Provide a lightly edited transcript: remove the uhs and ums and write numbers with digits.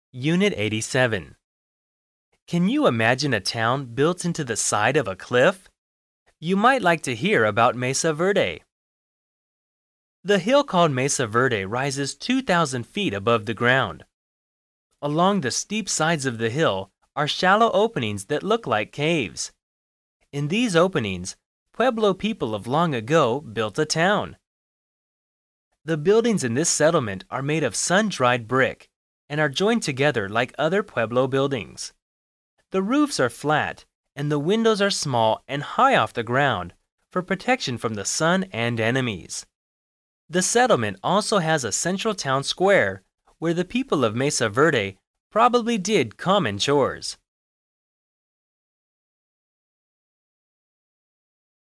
Unit 87. Can you imagine a town built into the side of a cliff? You might like to hear about Mesa Verde. The hill called Mesa Verde rises 2,000 feet above the ground. Along the steep sides of the hill are shallow openings that look like caves. In these openings, Pueblo people of long ago built a town. The buildings in this settlement are made of sun-dried brick and are joined together like other Pueblo buildings. The roofs are flat and the windows are small and high off the ground for protection from the sun and enemies. The settlement also has a central town square where the people of Mesa Verde probably did common chores.